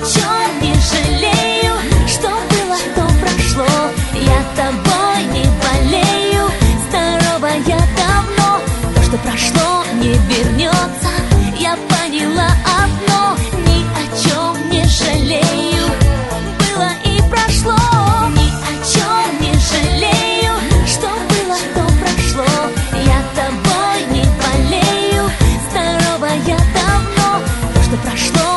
чем не жалею. Что было, то прошло, я тобой не болею. Здорова я давно, то, что прошло, не вернется. Я поняла одно, ни о чем не жалею. Было и прошло, ни о чем не жалею. Что было, то прошло, я тобой не болею. Здорова я давно, то, что прошло,